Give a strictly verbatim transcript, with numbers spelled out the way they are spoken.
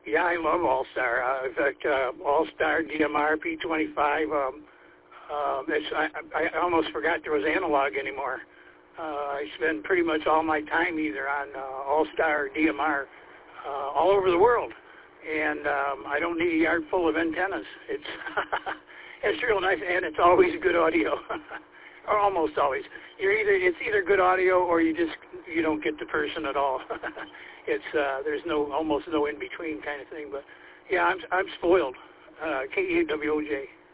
Yeah, I love All-Star. Uh, in fact, uh, All-Star, D M R, P twenty-five. Um, uh, it's, I, I almost forgot there was analog anymore. Uh, I spend pretty much all my time either on uh, All-Star or D M R uh, all over the world. And um, I don't need a yard full of antennas. It's it's real nice, and it's always good audio, or almost always. You're either it's either good audio or you just you don't get the person at all. It's uh, there's no almost no in between kind of thing. But yeah, I'm I'm spoiled. Uh, K E W O J.